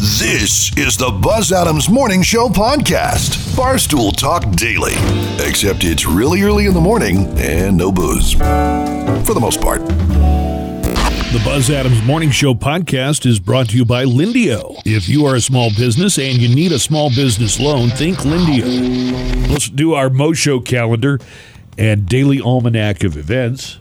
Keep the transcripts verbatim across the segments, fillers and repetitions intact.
This is the Buzz Adams Morning Show podcast. Barstool Talk Daily. Except it's really early in the morning and no booze. For the most part. The Buzz Adams Morning Show podcast is brought to you by Lindio. If you are a small business and you need a small business loan, think Lindio. Let's do our Mo Show calendar and daily almanac of events.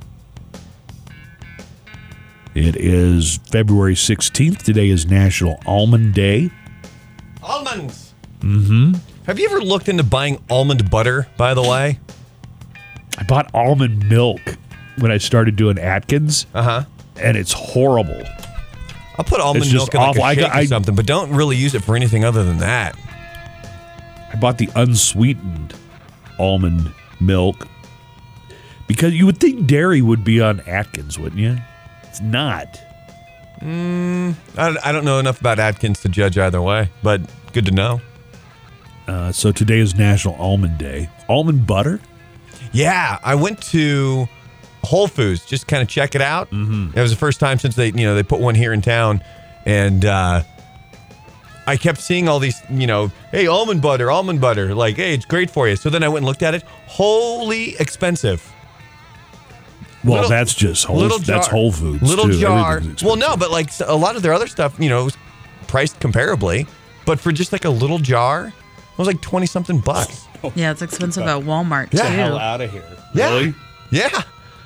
It is February sixteenth. Today is National Almond Day. Almonds. Mm-hmm. Have you ever looked into buying almond butter, by the way? I bought almond milk when I started doing Atkins. Uh-huh. And it's horrible. I'll put almond It's milk just in like awful. a I shake got- or I- something, but don't really use it for anything other than that. I bought the unsweetened almond milk because you would think dairy would be on Atkins, wouldn't you? It's not. Mm, I, I don't know enough about Atkins to judge either way, but good to know. Uh, so today is National Almond Day. Almond butter? Yeah, I went to Whole Foods just kind of check it out. Mm-hmm. It was the first time since they, you know, they put one here in town, and uh, I kept seeing all these, you know, hey, almond butter, almond butter, like, hey, it's great for you. So then I went and looked at it. Holy expensive. Well, Little- that's just whole, little that's jar- Whole Foods. Little too. jar. Everything's Well, no, expensive. but like a lot of their other stuff, you know, was priced comparably. But for just like a little jar, it was like twenty something bucks. Yeah, it's expensive at Walmart, Yeah. too. Hell out of here. Yeah. Really? Yeah.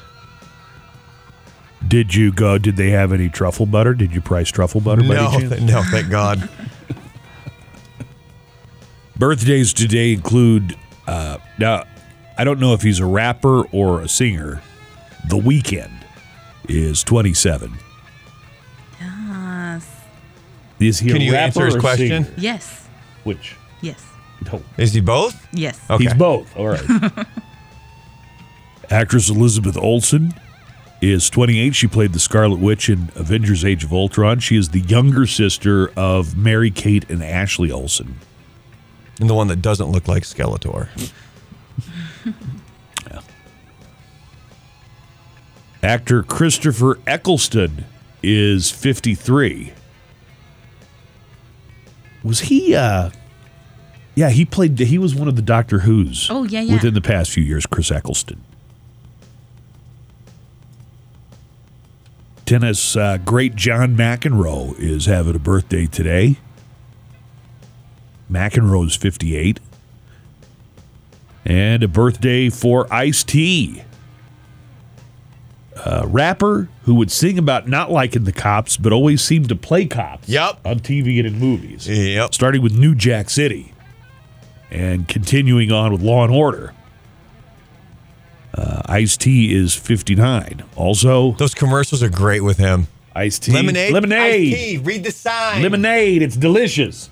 Did you go? Did they have any truffle butter? Did you price truffle butter by No, any chance? th- no, thank God. Birthdays today include, uh, now, I don't know if he's a rapper or a singer. The Weeknd is twenty-seven. Yes. Is he Can a you rapper answer his or a question? singer? Yes. Which? Yes. No. Is he both? Yes. Okay. He's both. All right. Actress Elizabeth Olsen is twenty-eight. She played the Scarlet Witch in Avengers Age of Ultron. She is the younger sister of Mary Kate and Ashley Olsen. And the one that doesn't look like Skeletor. Yeah. Actor Christopher Eccleston is fifty-three. Was he, uh, yeah, he played, he was one of the Doctor Who's. Oh, yeah, yeah. Within the past few years, Chris Eccleston. Tennis uh, great John McEnroe is having a birthday today. McEnroe's fifty-eight. And a birthday for Ice-T. A rapper who would sing about not liking the cops, but always seemed to play cops. Yep. On T V and in movies. Yep. Starting with New Jack City and continuing on with Law and Order. Uh, Ice-T is fifty-nine. Also, Those commercials are great with him. Ice-T. Lemonade? Lemonade. Iced tea. Read the sign. Lemonade. It's delicious.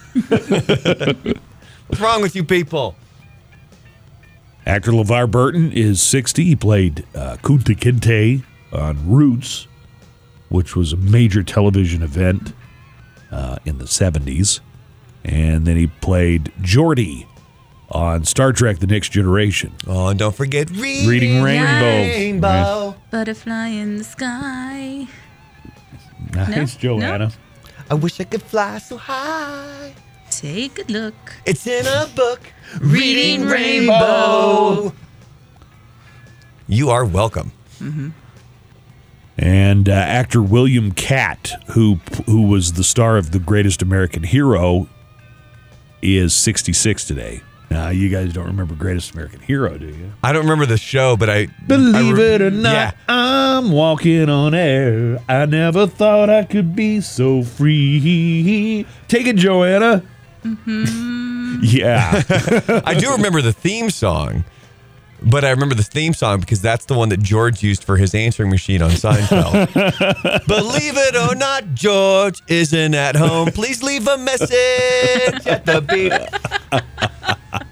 What's wrong with you people? Actor LeVar Burton is sixty. He played uh, Kunta Kinte on Roots, which was a major television event uh, in the seventies. And then he played Geordi on Star Trek The Next Generation. Oh, and don't forget reading, Reading Rainbow. Rainbow. Butterfly in the sky. Nice, No? Joanna. I wish I could fly so high. Take a look. It's in a book. Reading Rainbow. You are welcome. And uh, actor William Catt, who who was the star of The Greatest American Hero, is sixty-six today. Now, you guys don't remember Greatest American Hero, do you? I don't remember the show, but I Believe I re- it or not, Yeah. I'm walking on air. I never thought I could be so free. Take it, Joanna. Yeah. I do remember the theme song, but I remember the theme song because that's the one that George used for his answering machine on Seinfeld. Believe it or not, George isn't at home. Please leave a message at the beep.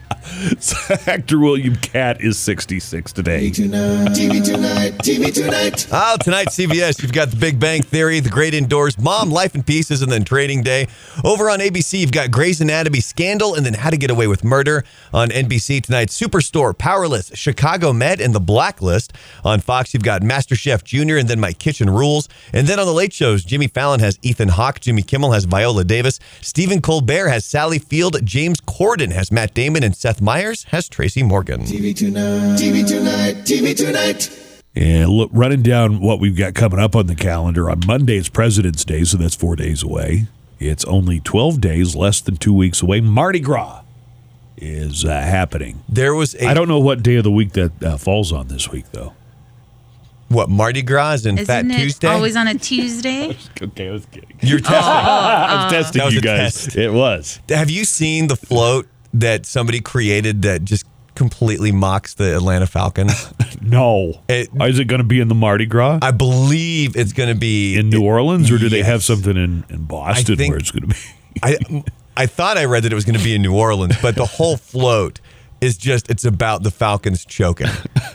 Actor William Katt is sixty-six today. T V tonight, T V tonight, T V tonight. Oh, tonight, C B S, you've got The Big Bang Theory, The Great Indoors, Mom, Life in Pieces, and then Trading Day. Over on A B C, you've got Grey's Anatomy, Scandal, and then How to Get Away with Murder. On N B C tonight, Superstore, Powerless, Chicago Med, and The Blacklist. On Fox, you've got MasterChef Junior and then My Kitchen Rules. And then on the late shows, Jimmy Fallon has Ethan Hawke, Jimmy Kimmel has Viola Davis, Stephen Colbert has Sally Field, James Corden has Matt Damon, and Seth Meyers has Tracy Morgan. T V tonight, T V tonight, T V tonight. And look, running down what we've got coming up on the calendar. On Monday is President's Day, so that's four days away. It's only twelve days, less than two weeks away. Mardi Gras is uh, happening. There was a... I don't know what day of the week that uh, falls on this week, though. What, Mardi Gras and Isn't Fat it Tuesday? always on a Tuesday? Okay, I was kidding. You're testing. I was testing That was you a guys. test. It was. Have you seen the float that somebody created that just completely mocks the Atlanta Falcons? No. It- Is it going to be in the Mardi Gras? I believe it's going to be in New Orleans, or do they Yes. have something in, in Boston think- where it's going to be? I I thought I read that it was going to be in New Orleans, but the whole float is just it's about the Falcons choking.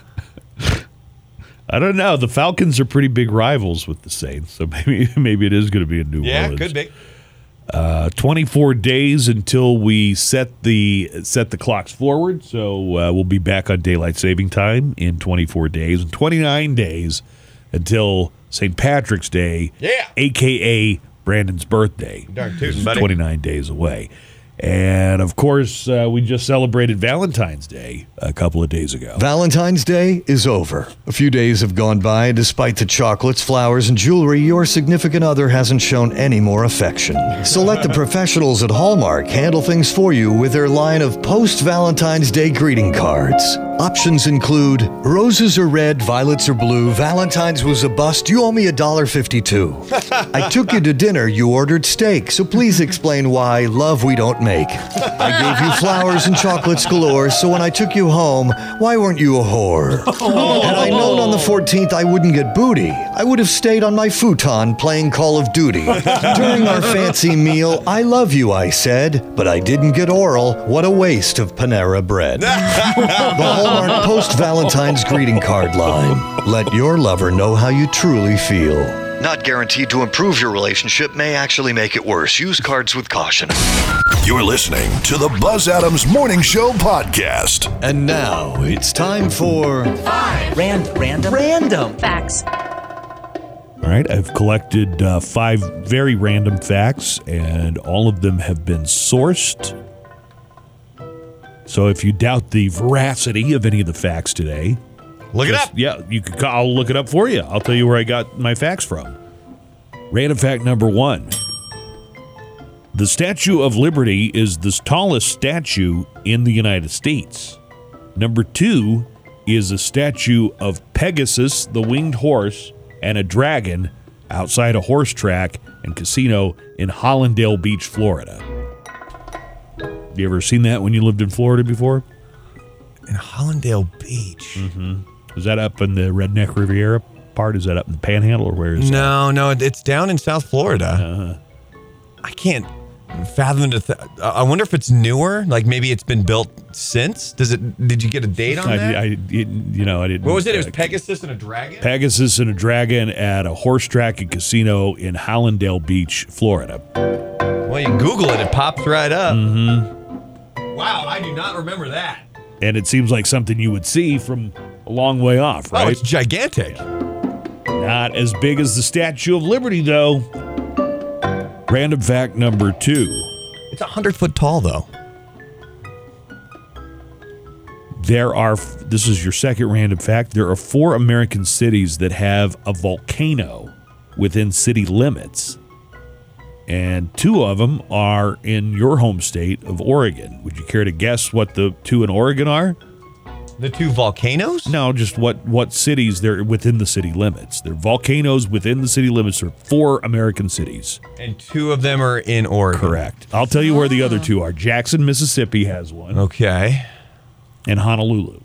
I don't know. The Falcons are pretty big rivals with the Saints, so maybe maybe it is going to be in New Orleans. be. Uh, twenty-four days until we set the set the clocks forward, so uh, we'll be back on daylight saving time in twenty-four days, and twenty-nine days until Saint Patrick's Day, Yeah. a k a. Brandon's birthday. Darn Which tootin', is buddy. twenty-nine days away. And, of course, uh, we just celebrated Valentine's Day a couple of days ago. Valentine's Day is over. A few days have gone by, and despite the chocolates, flowers, and jewelry, your significant other hasn't shown any more affection. So let the professionals at Hallmark handle things for you with their line of post-Valentine's Day greeting cards. Options include roses are red, violets are blue, Valentine's was a bust, you owe me one dollar fifty-two. I took you to dinner, you ordered steak, so please explain why love we don't make. I gave you flowers and chocolates galore, so when I took you home, why weren't you a whore? Had I known on the fourteenth I wouldn't get booty, I would have stayed on my futon playing Call of Duty. During our fancy meal, I love you, I said, but I didn't get oral. What a waste of Panera bread. The Hallmark post-Valentine's greeting card line. Let your lover know how you truly feel. Not guaranteed to improve your relationship, may actually make it worse. Use cards with caution. You're listening to the Buzz Adams Morning Show podcast. And now it's time for Rand, random. Random. Facts. All right, I've collected uh, five very random facts, and all of them have been sourced. So if you doubt the veracity of any of the facts today, Look it just- up. Yeah, you could. I'll look it up for you. I'll tell you where I got my facts from. Random fact number one: the Statue of Liberty is the tallest statue in the United States. Number two is a statue of Pegasus, the winged horse, and a dragon outside a horse track and casino in Hollandale Beach, Florida. You ever seen that when you lived in Florida before? In Hollandale Beach. Mm-hmm. Is that up in the Redneck Riviera part? Is that up in the Panhandle, or where is No, no, it's down in South Florida. that? Uh, I can't fathom to. Th- I wonder if it's newer. Like maybe it's been built since. Does it? Did you get a date on I, that? I, it, you know, I didn't. what was it? It was uh, Pegasus and a dragon. Pegasus and a dragon at a horse track and casino in Hollandale Beach, Florida. Well, you Google it, it pops right up. Mm-hmm. Wow, I do not remember that. And it seems like something you would see from a long way off, Oh, right? it's gigantic. Not as big as the Statue of Liberty, though. Random fact number two. It's a hundred foot tall, though. There are, this is your second random fact, there are four American cities that have a volcano within city limits. And two of them are in your home state of Oregon. Would you care to guess what the two in Oregon are? The two volcanoes? No, just what, what cities they're within the city limits. They're volcanoes within the city limits. There are four American cities. And two of them are in Oregon. Correct. I'll tell you where the other two are. Jackson, Mississippi has one. Okay. And Honolulu.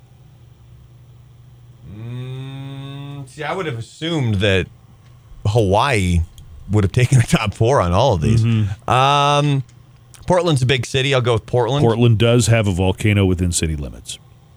Mm, see, I would have assumed that Hawaii would have taken the top four on all of these. Mm-hmm. Um, Portland's a big city. I'll go with Portland. Portland does have a volcano within city limits.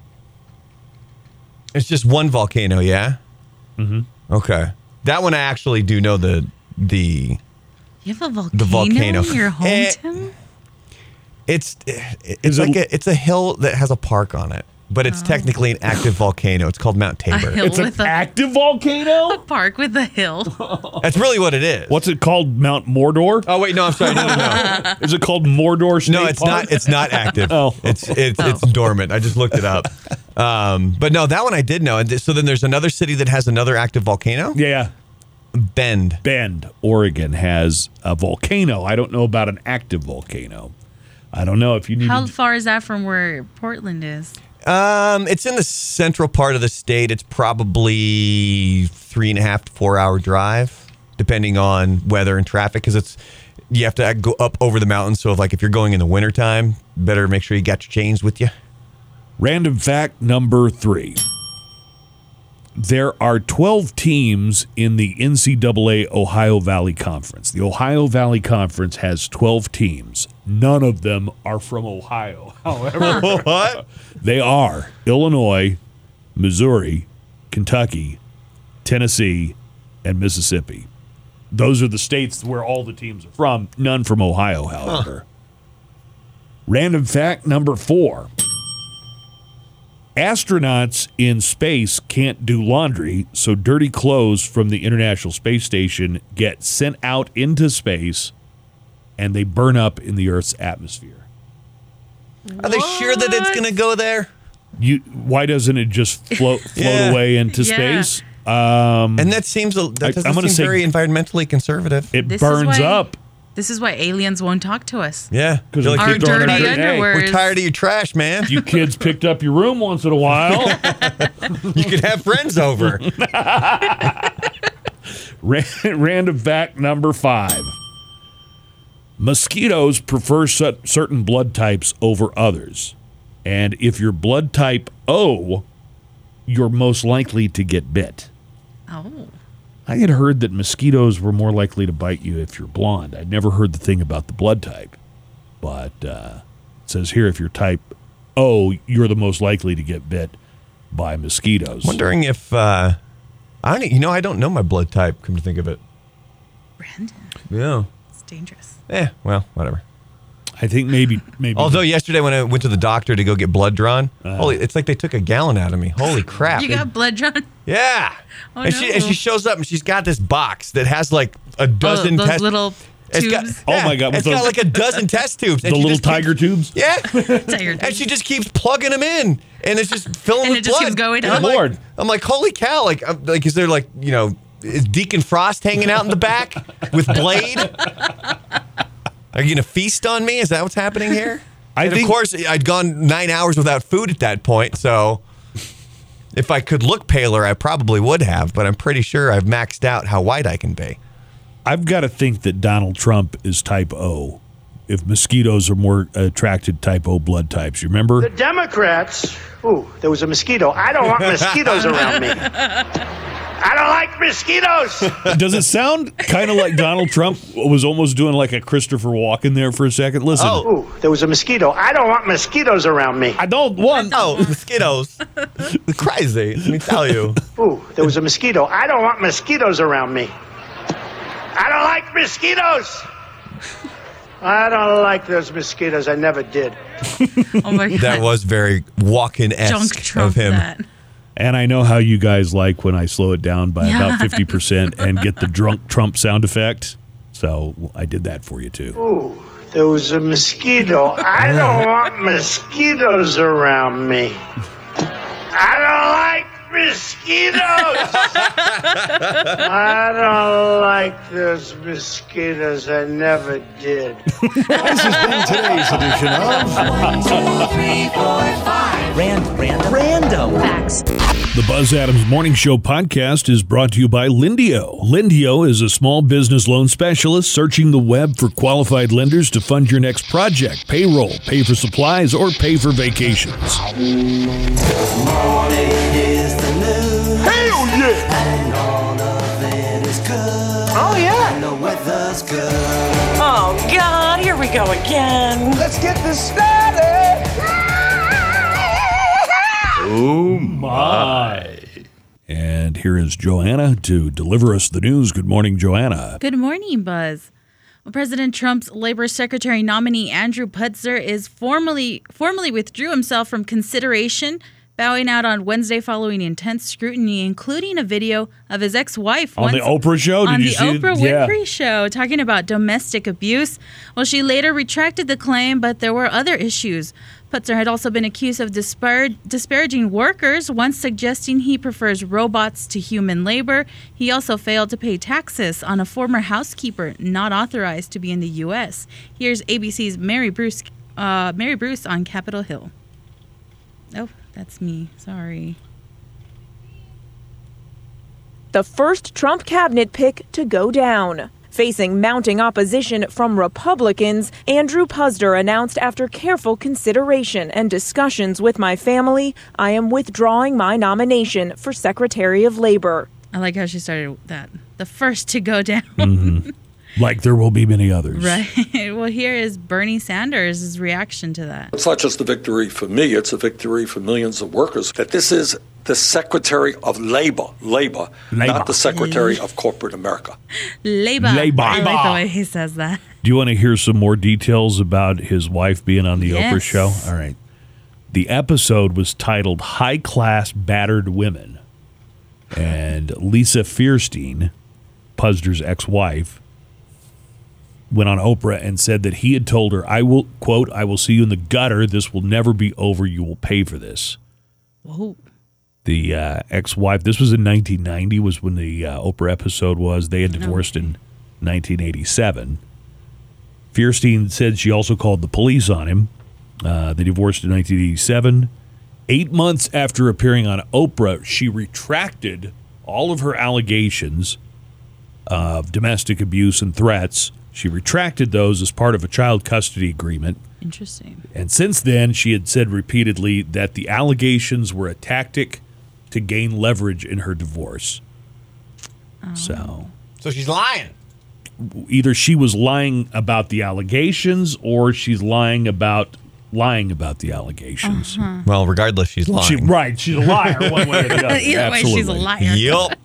It's just one volcano, yeah? Mm-hmm. Okay. That one I actually do know the the You have a volcano, the volcano. in your Eh, hometown? It's it's Is like it- a, it's a hill that has a park on it, but it's technically an active volcano. It's called Mount Tabor. Oh. hill. It's an With a- active volcano? Park with a hill. That's really what it is. What's it called? Mount Mordor? Oh wait, no, I'm sorry. No, no, no. Is it called Mordor State No, it's Park? not. It's not active. Oh. It's it's it's dormant. I just looked it up. Um, but no, that one I did know. And th- so then there's another city that has another active volcano. Yeah. Bend. Bend, Oregon has a volcano. I don't know about an active volcano. I don't know if you need How to. far is that from where Portland is? Um, it's in the central part of the state. It's probably three and a half to four hour drive, depending on weather and traffic, because it's you have to go up over the mountains. So if like if you're going in the wintertime, better make sure you got your chains with you. Random fact number three. There are twelve teams in the N C double A Ohio Valley Conference. The Ohio Valley Conference has twelve teams. None of them are from Ohio. However, What? they are Illinois, Missouri, Kentucky, Tennessee, and Mississippi. Those are the states where all the teams are from. None from Ohio, however. Random fact number four. Astronauts in space can't do laundry, so dirty clothes from the International Space Station get sent out into space and they burn up in the Earth's atmosphere. Are they sure that it's going to go there? You, why doesn't it just float float Yeah. away into Yeah. space? Um, And that seems a- that I- doesn't I'm gonna seem say- very environmentally conservative. it This is burns why- up This is why aliens won't talk to us. Yeah, because They're like, Our keep throwing it dirty out there. Hey, underwear. we're tired of your trash, man. you kids picked up your room once in a while. You could have friends over. Ran- Random fact number five. Mosquitoes prefer cer- certain blood types over others. And if you're blood type O, you're most likely to get bit. Oh. I had heard that mosquitoes were more likely to bite you if you're blonde. I'd never heard the thing about the blood type. But uh, it says here if you're type O, you're the most likely to get bit by mosquitoes. Wondering if uh, I don't. You know, I don't know my blood type. Come to think of it. Brandon, Yeah. it's dangerous. Eh. Well, whatever. I think maybe maybe. Although yesterday when I went to the doctor to go get blood drawn, holy, it's like they took a gallon out of me. Holy crap! You They- got blood drawn? yeah. Oh, and she and no. she shows up and she's got this box that has like a dozen Oh, those test little It's tubes. got, Oh yeah, my God, with It's got those- like a dozen test tubes. the and she little just keeps- tiger tubes. Yeah. Tiger And she just keeps plugging them in, and it's just filling And with it just blood. keeps going And up. I'm like, Lord. I'm like, holy cow! Like, I'm, like, is there like, you know, is Deacon Frost hanging out in the back with Blade? Are you gonna feast on me? Is that what's happening here? I and think- of course, I'd gone nine hours without food at that point, so if I could look paler, I probably would have. But I'm pretty sure I've maxed out how white I can be. I've got to think that Donald Trump is type O. If mosquitoes are more attracted to type O blood types, you remember? The Democrats, ooh, there was a mosquito. I don't want mosquitoes around me. I don't like mosquitoes. Does it sound kind of like Donald Trump was almost doing like a Christopher Walken there for a second? Listen, Ooh, there was a mosquito. I don't want mosquitoes around me. I don't want. Oh, mosquitoes! Crazy. Let me tell you. Ooh, there was a mosquito. I don't want mosquitoes around me. I don't like mosquitoes. I don't like those mosquitoes. I never did. Oh my God. That was very Junk Walken-esque Trump of him. that. And I know how you guys like when I slow it down by about fifty percent and get the drunk Trump sound effect. So I did that for you too. Ooh, there was a mosquito. I don't want mosquitoes around me. I don't like mosquitoes. I don't like those mosquitoes. I never did. This has been today's edition of Random. Random. Random. Facts. The Buzz Adams Morning Show podcast is brought to you by Lindio. Lindio is a small business loan specialist searching the web for qualified lenders to fund your next project, payroll, pay for supplies, or pay for vacations. Hell yeah! Oh yeah! Oh, God, here we go go again. Let's get this started. Oh, my. And here is Joanna to deliver us the news. Good morning, Joanna. Good morning, Buzz. Well, President Trump's Labor Secretary nominee Andrew Putzer is formally formally withdrew himself from consideration, bowing out on Wednesday following intense scrutiny, including a video of his ex-wife On once- the Oprah show? Did on you the see it? Oprah Yeah. Winfrey show, talking about domestic abuse. Well, she later retracted the claim, but there were other issues. Putzer had also been accused of dispar- disparaging workers, once suggesting he prefers robots to human labor. He also failed to pay taxes on a former housekeeper not authorized to be in the U S. Here's A B C's Mary Bruce, uh, Mary Bruce on Capitol Hill. Oh, that's me. Sorry. The first Trump cabinet pick to go down. Facing mounting opposition from Republicans, Andrew Puzder announced after careful consideration and discussions with my family, I am withdrawing my nomination for Secretary of Labor. I like how she started with that. The first to go down. Mm-hmm. Like there will be many others. Right. Well, here is Bernie Sanders' reaction to that. It's not just a victory for me, it's a victory for millions of workers. That this is the Secretary of Labor, Labor, Labor. not the Secretary of Corporate America. Labor. Labor. I like the way he says that. Do you want to hear some more details about his wife being on the Yes. Oprah show? All right. The episode was titled High Class Battered Women. And Lisa Fierstein, Puzzer's ex-wife, went on Oprah and said that he had told her, I will, quote, I will see you in the gutter. This will never be over. You will pay for this. Whoa. The uh, ex-wife, this was in nineteen ninety, was when the uh, Oprah episode was. They had divorced in nineteen eighty-seven. Fierstein said she also called the police on him. Uh, they divorced in nineteen eighty-seven. Eight months after appearing on Oprah, she retracted all of her allegations of domestic abuse and threats. She retracted those as part of a child custody agreement. Interesting. And since then, she had said repeatedly that the allegations were a tactic to gain leverage in her divorce. Oh. So, So she's lying. either she was lying about the allegations or she's lying about lying about the allegations. Uh-huh. Well, regardless, she's lying. She, right, she's a liar one way or the other. Either way, she's a Absolutely. liar. Yup.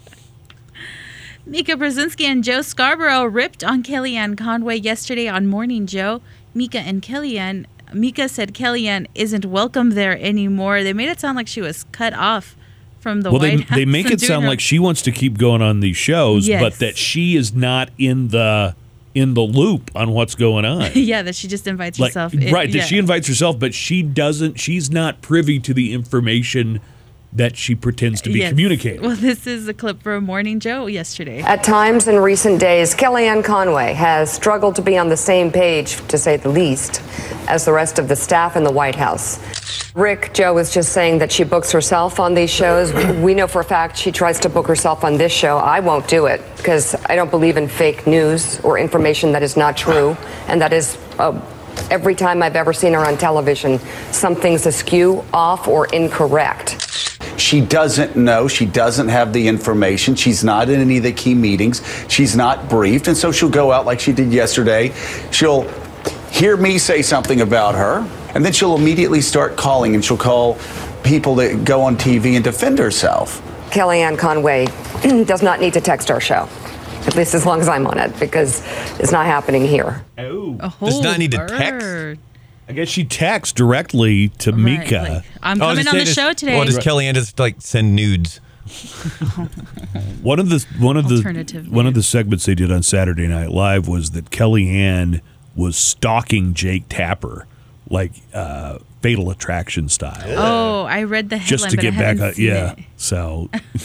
Mika Brzezinski and Joe Scarborough ripped on Kellyanne Conway yesterday on Morning Joe. Mika and Kellyanne, Mika said Kellyanne isn't welcome there anymore. They made it sound like she was cut off from the Well, White they, House. they make and it doing sound her- like she wants to keep going on these shows, Yes. but that she is not in the in the loop on what's going on. yeah, that she just invites Like, herself in. right, that yeah. she invites herself, but she doesn't. She's not privy to the information that she pretends to be Yes. communicating. Well, this is a clip from Morning Joe yesterday. At times in recent days, Kellyanne Conway has struggled to be on the same page, to say the least, as the rest of the staff in the White House. Rick, Joe was just saying that she books herself on these shows. We know for a fact she tries to book herself on this show. I won't do it because I don't believe in fake news or information that is not true. And that is, uh, every time I've ever seen her on television, something's askew, off, or incorrect. She doesn't know. She doesn't have the information. She's not in any of the key meetings. She's not briefed. And so she'll go out like she did yesterday. She'll hear me say something about her, and then she'll immediately start calling, and she'll call people that go on T V and defend herself. Kellyanne Conway does not need to text our show, at least as long as I'm on it, because it's not happening here. Oh. Does not need to bird. text? I guess she texts directly to Mika. like, I'm Oh, coming does on it the just- show today. Well, does Kellyanne just like send nudes? One of the one of the Alternative one of the segments they did on Saturday Night Live was that Kellyanne was stalking Jake Tapper, like uh, Fatal Attraction style, Oh, I read the headline, just to but get I back. haven't On, seen yeah, it. so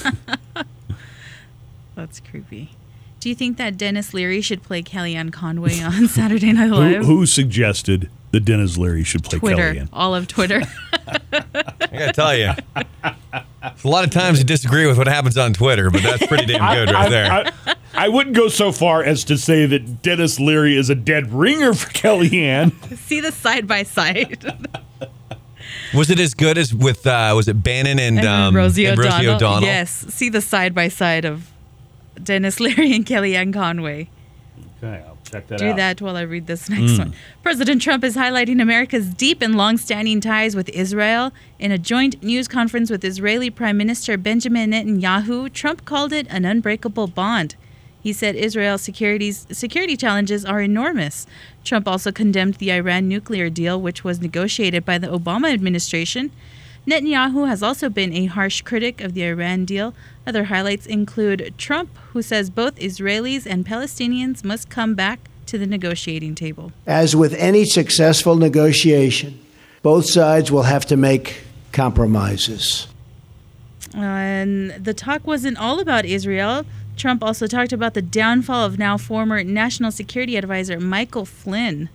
That's creepy. Do you think that Dennis Leary should play Kellyanne Conway on Saturday Night who, Live? who suggested that Dennis Leary should play Twitter, Kellyanne? all of Twitter. I gotta tell you, a lot of times you disagree with what happens on Twitter, but that's pretty damn good right I, there. I, I wouldn't go so far as to say that Dennis Leary is a dead ringer for Kellyanne. See the side by side. Was it as good as with uh, was it Bannon and, And um, Rosie and O'Donnell. Rosie O'Donnell? Yes, see the side by side of Dennis Leary and Kellyanne Conway. Okay. Check that do out. that while I read this next Mm. one. President Trump is highlighting America's deep and long-standing ties with Israel. In a joint news conference with Israeli Prime Minister Benjamin Netanyahu, Trump called it an unbreakable bond. He said Israel's securities, security challenges are enormous. Trump also condemned the Iran nuclear deal, which was negotiated by the Obama administration. Netanyahu has also been a harsh critic of the Iran deal. Other highlights include Trump, who says both Israelis and Palestinians must come back to the negotiating table. As with any successful negotiation, both sides will have to make compromises. And the talk wasn't all about Israel. Trump also talked about the downfall of now former National Security Advisor Michael Flynn.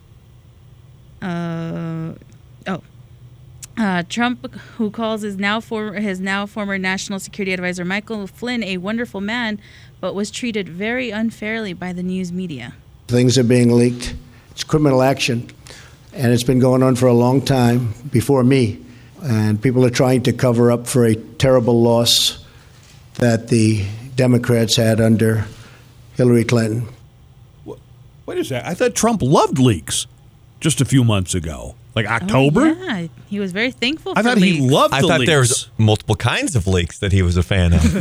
Uh, oh. Uh, Trump, who calls his now, for, his now former National Security Advisor Michael Flynn a wonderful man, but was treated very unfairly by the news media. Things are being leaked. It's criminal action, and it's been going on for a long time before me. And people are trying to cover up for a terrible loss that the Democrats had under Hillary Clinton. Wait a second. I thought Trump loved leaks just a few months ago. Like October? Oh, yeah, he was very thankful I for thought leaks. he loved I the thought leaks. there was multiple kinds of leaks that he was a fan of.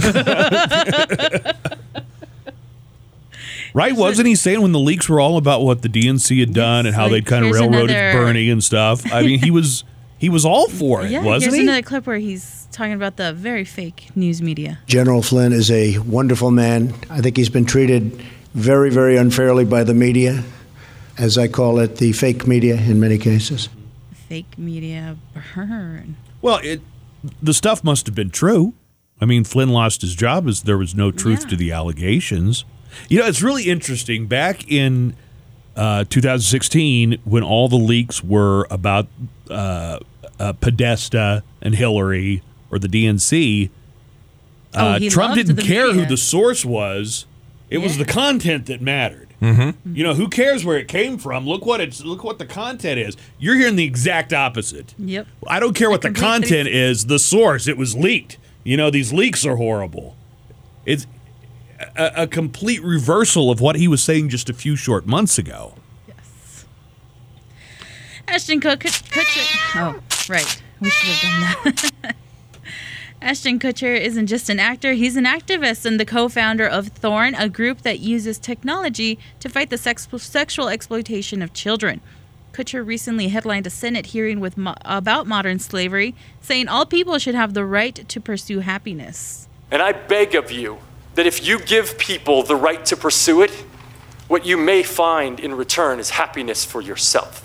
Right? Wasn't he saying when the leaks were all about what the D N C had done and how like, they'd kind of here's railroaded another- Bernie and stuff? I mean, he was he was all for it, Yeah, wasn't here's he? another clip where he's talking about the very fake news media. General Flynn is a wonderful man. I think he's been treated very, very unfairly by the media, as I call it, the fake media in many cases. Fake media burn. Well, it the stuff must have been true. I mean, Flynn lost his job as there was no truth Yeah. to the allegations. You know, it's really interesting. Back in uh, two thousand sixteen, when all the leaks were about uh, uh, Podesta and Hillary or the D N C, uh, Oh, he Trump loved didn't the care who media. the source was. It was Yeah. the content that mattered. Mm-hmm. You know, who cares where it came from? Look what it's look what the content is. You're hearing the exact opposite. Yep. I don't care what the complete content is. The source, it was leaked. You know, these leaks are horrible. It's a, a complete reversal of what he was saying just a few short months ago. Yes. Ashton Kut- Kutcher. Oh, right. We should have done that. Ashton Kutcher isn't just an actor, he's an activist and the co-founder of Thorn, a group that uses technology to fight the sex- sexual exploitation of children. Kutcher recently headlined a Senate hearing with mo- about modern slavery, saying all people should have the right to pursue happiness. And I beg of you that if you give people the right to pursue it, what you may find in return is happiness for yourself.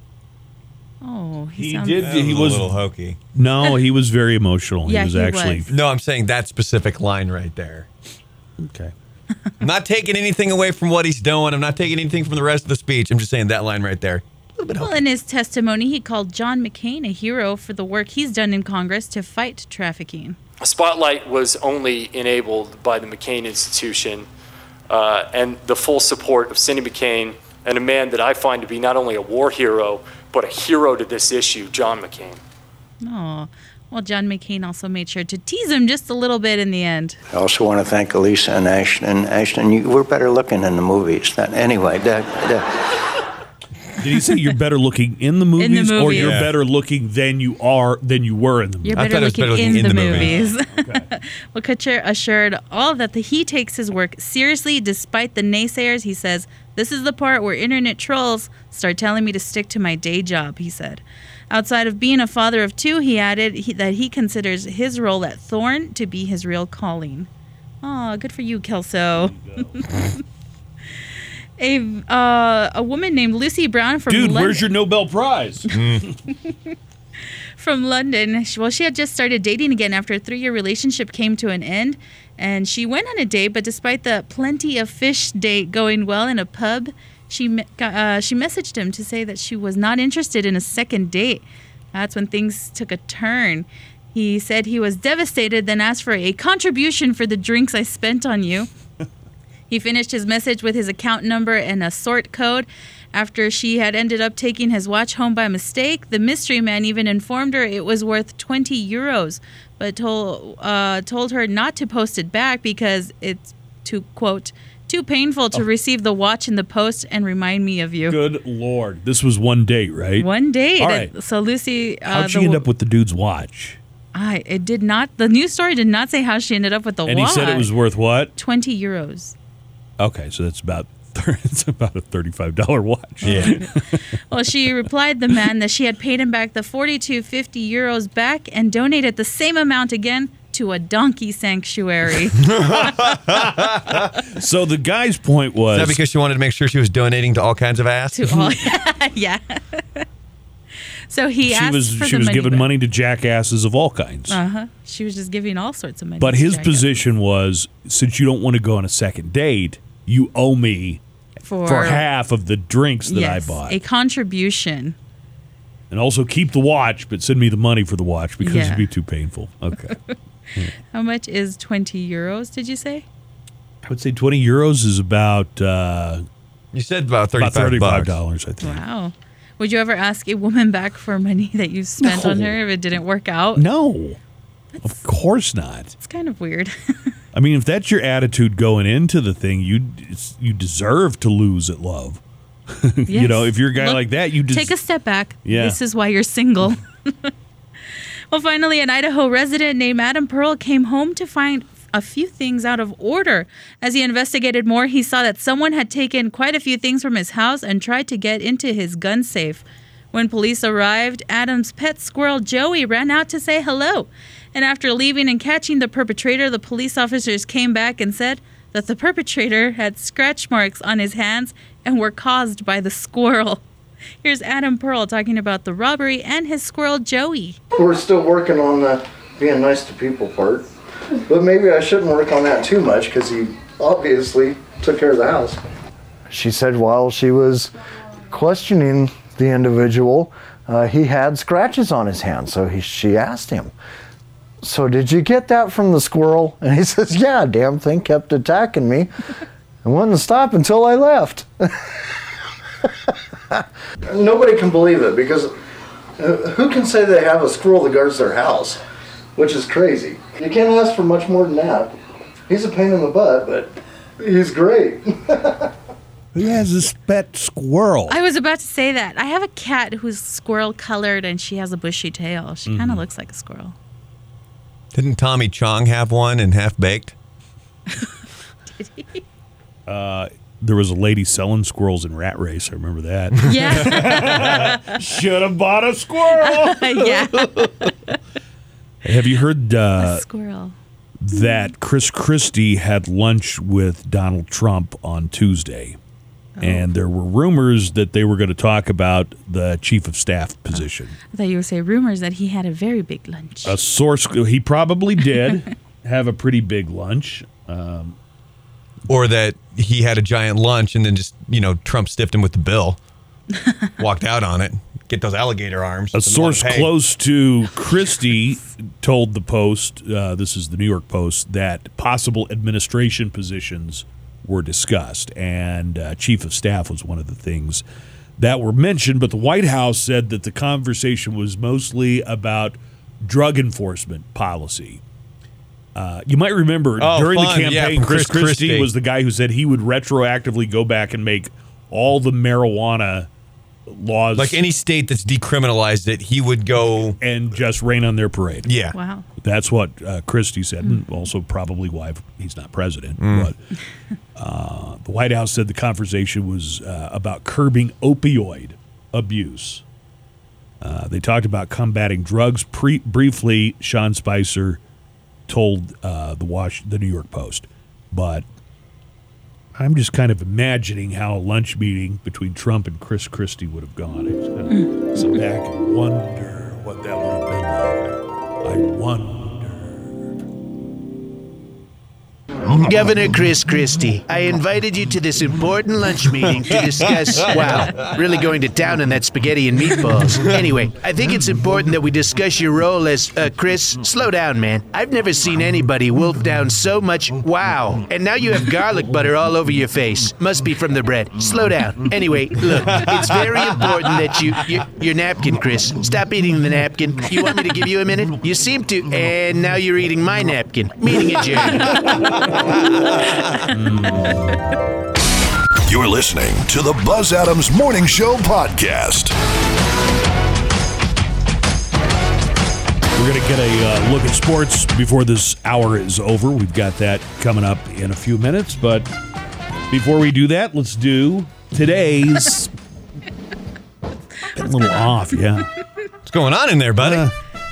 Oh, he, He sounds... did. That He was was a little hokey. No, he was very emotional. Yeah, he was he actually was. No, I'm saying that specific line right there. okay. I'm not taking anything away from what he's doing. I'm not taking anything from the rest of the speech. I'm just saying that line right there. A little bit Well, hokey. in his testimony, he called John McCain a hero for the work he's done in Congress to fight trafficking. Spotlight was only enabled by the McCain Institution uh, and the full support of Cindy McCain and a man that I find to be not only a war hero, but a hero to this issue, John McCain. Oh, well, John McCain also made sure to tease him just a little bit in the end. I also want to thank Elisa and Ashton. Ashton, you were better looking in the movies. That, anyway, that, that. Did he say you're better looking in the movies, or movies. you're Yeah. better looking than you are than you were in the movies? You're I better thought it was looking, better looking in, in the, the movie. movies. Well, Kutcher assured all that the, he takes his work seriously despite the naysayers. He says, "This is the part where internet trolls start telling me to stick to my day job," he said. Outside of being a father of two, he added he, that he considers his role at Thorn to be his real calling. Oh, good for you, Kelso. a uh, a woman named Lucy Brown from Dude, London. where's your Nobel Prize? From London. She- Well, she had just started dating again after a three-year relationship came to an end, and she went on a date. But despite the plenty of fish date going well in a pub, she me- uh, she messaged him to say that she was not interested in a second date. That's when things took a turn. He said he was devastated, then asked for a contribution for the drinks I spent on you. He finished his message with his account number and a sort code. After she had ended up taking his watch home by mistake, the mystery man even informed her it was worth twenty euros, but told uh, told her not to post it back because it's, to quote, Too painful to receive the watch in the post and remind me of you. Good Lord. This was one date, right? One date. All right. So Lucy... Uh, How'd she the, end up with the dude's watch? I, it did not... The news story did not say how she ended up with the and watch. And he said it was worth what? twenty euros. Okay, so that's about... It's about a thirty-five dollars watch. Yeah. Well, she replied the man that she had paid him back the forty-two fifty euros back and donated the same amount again to a donkey sanctuary. So the guy's point was... Is that because she wanted to make sure she was donating to all kinds of ass? To all, yeah. So he she asked was, for She the was money giving back. money to jackasses of all kinds. Uh-huh. She was just giving all sorts of money. But to his jackasses. position was, since you don't want to go on a second date, you owe me for, for half of the drinks that yes, I bought. a contribution. And also keep the watch, but send me the money for the watch because Yeah. it'd be too painful. Okay. How much is twenty euros, did you say? I would say twenty euros is about... Uh, you said about thirty-five about thirty-five dollars, I think. Wow. Would you ever ask a woman back for money that you spent No. on her if it didn't work out? No. Of course not. It's kind of weird. I mean, if that's your attitude going into the thing, you you deserve to lose at love. You Yes. know, if you're a guy Look, like that, you des- take a step back. Yeah. This is why you're single. Well, finally, an Idaho resident named Adam Pearl came home to find a few things out of order. As he investigated more, he saw that someone had taken quite a few things from his house and tried to get into his gun safe. When police arrived, Adam's pet squirrel Joey ran out to say hello. And after leaving and catching the perpetrator, the police officers came back and said that the perpetrator had scratch marks on his hands and were caused by the squirrel. Here's Adam Pearl talking about the robbery and his squirrel Joey. We're still working on the being nice to people part, but maybe I shouldn't work on that too much because he obviously took care of the house. She said while she was questioning the individual, uh, he had scratches on his hand, so he, she asked him, "So did you get that from the squirrel?" And he says, "Yeah, damn thing kept attacking me and wouldn't stop until I left." Nobody can believe it because uh, who can say they have a squirrel that guards their house? Which is crazy. You can't ask for much more than that. He's a pain in the butt, but he's great. Who has this pet squirrel? I was about to say that. I have a cat who's squirrel colored and she has a bushy tail. She kind of looks like a squirrel. Didn't Tommy Chong have one in Half Baked? Did he? Uh, there was a lady selling squirrels in Rat Race. I remember that. Yeah. Should have bought a squirrel. Yeah. Have you heard uh, A squirrel. that Chris Christie had lunch with Donald Trump on Tuesday? Oh. And there were rumors that they were going to talk about the chief of staff position. I thought you would say rumors that he had a very big lunch. A source, he probably did have a pretty big lunch. Um, Or that he had a giant lunch and then just, you know, Trump stiffed him with the bill, walked out on it, get those alligator arms. A source close to Christie told the Post, uh, this is the New York Post, that possible administration positions were discussed, and uh, chief of staff was one of the things that were mentioned, but the White House said that the conversation was mostly about drug enforcement policy. Uh, you might remember Oh, during fun. the campaign, Yeah, from Chris, Chris Christie, Christie. was the guy who said he would retroactively go back and make all the marijuana laws. Like any state that's decriminalized it, he would go and just rain on their parade. Yeah. Wow. That's what uh, Christie said, and also probably why he's not president. Mm. But uh, the White House said the conversation was uh, about curbing opioid abuse. Uh, they talked about combating drugs. Pre- briefly, Sean Spicer told uh, the Wash, the New York Post. But I'm just kind of imagining how a lunch meeting between Trump and Chris Christie would have gone. I just kind of sit back and wonder what that would have been like. I wonder. Governor Chris Christie, I invited you to this important lunch meeting to discuss, wow, really going to town on that spaghetti and meatballs. Anyway, I think it's important that we discuss your role as, uh, Chris, slow down, man. I've never seen anybody wolf down so much wow. And now you have garlic butter all over your face. Must be from the bread. Slow down. Anyway, look, it's very important that you, you your napkin, Chris. Stop eating the napkin. You want me to give you a minute? You seem to, and now you're eating my napkin. Meeting adjourned. You're listening to the Buzz Adams Morning Show podcast. We're going to get a uh, look at sports before this hour is over. We've got that coming up in a few minutes. But before we do that, let's do today's... Been a little off, yeah. What's going on in there, buddy? Uh,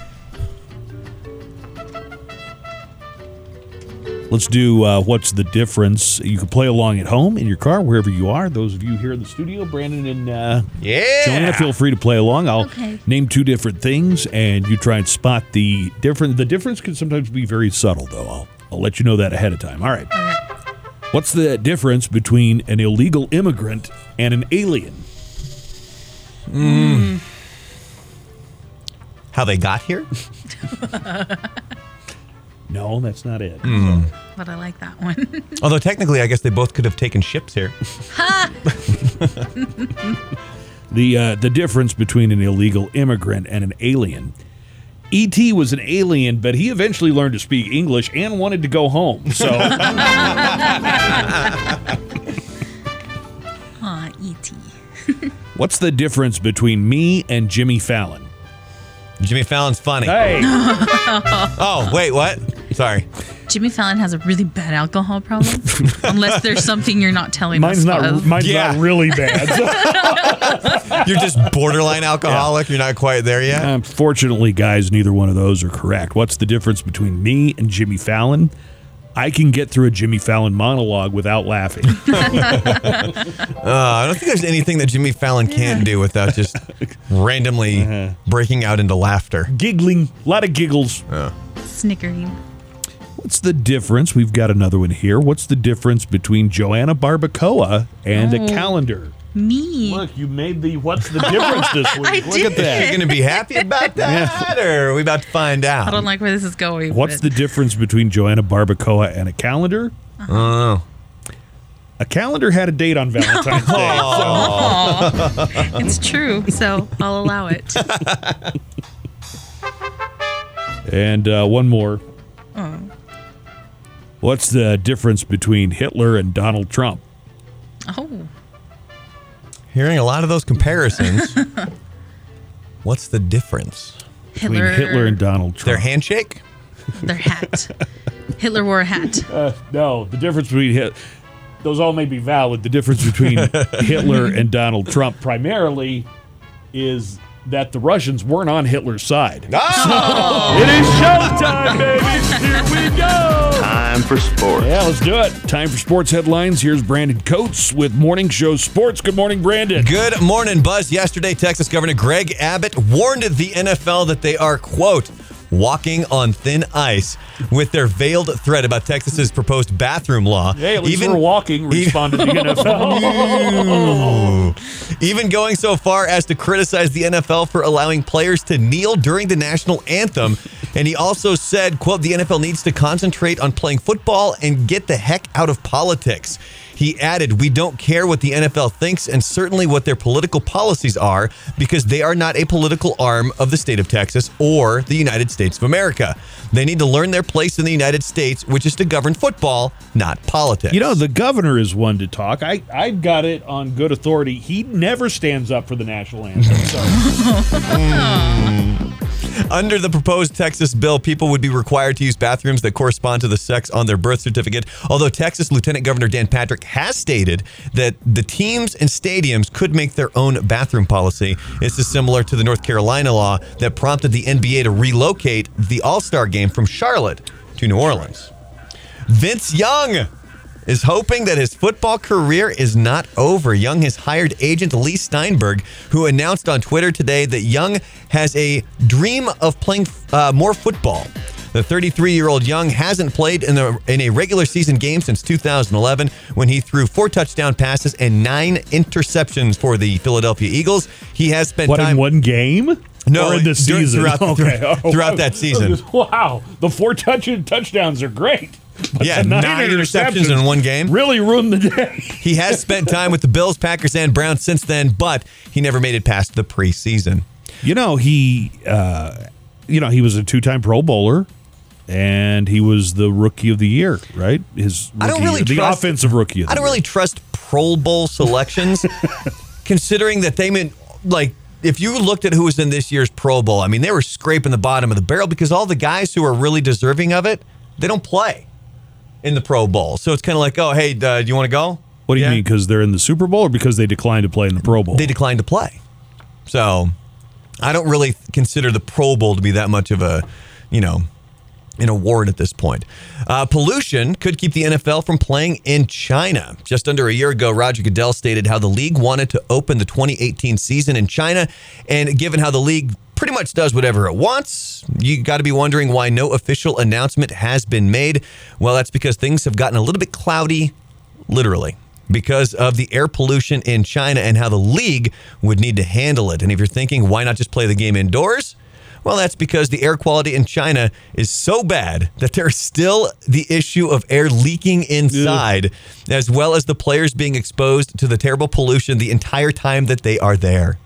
Let's do uh, What's the Difference? You can play along at home, in your car, wherever you are. Those of you here in the studio, Brandon and uh, yeah. Joanna, feel free to play along. I'll Okay. name two different things, and you try and spot the difference. The difference can sometimes be very subtle, though. I'll, I'll let you know that ahead of time. All right. What's the difference between an illegal immigrant and an alien? Mm. How they got here? No, that's not it. Mm. But I like that one. Although technically, I guess they both could have taken ships here. The uh, the difference between an illegal immigrant and an alien. E T was an alien, but he eventually learned to speak English and wanted to go home. So, Aw, E T what's the difference between me and Jimmy Fallon? Jimmy Fallon's funny. Hey. Oh, wait, what? Sorry. Jimmy Fallon has a really bad alcohol problem. Unless there's something you're not telling Mine's us. not. Buzz. Mine's Yeah. not really bad. You're just borderline alcoholic. You're not quite there yet. Unfortunately, guys, neither one of those are correct. What's the difference between me and Jimmy Fallon? I can get through a Jimmy Fallon monologue without laughing. Uh, I don't think there's anything that Jimmy Fallon can't do without just randomly Uh-huh. breaking out into laughter. Giggling, a lot of giggles. Snickering. What's the difference? We've got another one here. What's the difference between Joanna Barbacoa and Oh. a calendar? Me. Look, you made the what's the difference this week. I Look did. at that. You're going to be happy about that, or are we about to find out? I don't like where this is going. What's the but- difference between Joanna Barbacoa and a calendar? Oh. A calendar had a date on Valentine's Day. Aw. It's true, so I'll allow it. And uh, one more. Oh. What's the difference between Hitler and Donald Trump? Oh. Hearing a lot of those comparisons. What's the difference? Between Hitler- Hitler and Donald Trump. Their handshake? Their hat. Hitler wore a hat. Uh, no, the difference between Hit- those all may be valid. The difference between Hitler and Donald Trump primarily is that the Russians weren't on Hitler's side. Oh! It is showtime, baby. Here we go. Time for sports. Yeah, let's do it. Time for sports headlines. Here's Brandon Coates with Morning Show Sports. Good morning, Brandon. Good morning, Buzz. Yesterday, Texas Governor Greg Abbott warned the N F L that they are, quote, walking on thin ice with their veiled threat about Texas's proposed bathroom law. Hey, at least we're walking, responded the N F L. Even going so far as to criticize the N F L for allowing players to kneel during the national anthem. And he also said, quote, the N F L needs to concentrate on playing football and get the heck out of politics. He added, we don't care what the N F L thinks and certainly what their political policies are because they are not a political arm of the state of Texas or the United States of America. They need to learn their place in the United States, which is to govern football, not politics. You know, the governor is one to talk. I, I've got it on good authority. He never stands up for the national anthem. So. mm. Under the proposed Texas bill, people would be required to use bathrooms that correspond to the sex on their birth certificate. Although Texas Lieutenant Governor Dan Patrick has stated that the teams and stadiums could make their own bathroom policy. This is similar to the North Carolina law that prompted the N B A to relocate the All-Star game from Charlotte to New Orleans. Vince Young is hoping that his football career is not over. Young has hired agent Lee Steinberg, who announced on Twitter today that Young has a dream of playing uh, more football. The thirty-three-year-old Young hasn't played in a, in a regular season game since two thousand eleven when he threw four touchdown passes and nine interceptions for the Philadelphia Eagles. He has spent What, time... in one game? No, or in the during- season? throughout, Okay. throughout that season. Wow, the four touch touchdowns are great. But Yeah, the nine, interceptions in one game. Really ruined the day. He has spent time with the Bills, Packers, and Browns since then, but he never made it past the preseason. You know, he, uh, you know, he was a two-time Pro Bowler. and he was the rookie of the year, right? His rookie I don't really year, the trust, offensive rookie of the I don't year. really trust Pro Bowl selections, considering that they meant, like, if you looked at who was in this year's Pro Bowl, I mean, they were scraping the bottom of the barrel because all the guys who are really deserving of it, they don't play in the Pro Bowl. So it's kind of like, oh, hey, uh, do you want to go? What do you Yeah. mean? Because they're in the Super Bowl or because they declined to play in the Pro Bowl? They declined to play. So I don't really consider the Pro Bowl to be that much of a, you know, an award at this point. Uh, pollution could keep the N F L from playing in China. Just under a year ago, Roger Goodell stated how the league wanted to open the twenty eighteen season in China. And given how the league pretty much does whatever it wants, you got to be wondering why no official announcement has been made. Well, that's because things have gotten a little bit cloudy, literally, because of the air pollution in China and how the league would need to handle it. And if you're thinking, why not just play the game indoors? Well, that's because the air quality in China is so bad that there's still the issue of air leaking inside, yeah. as well as the players being exposed to the terrible pollution the entire time that they are there.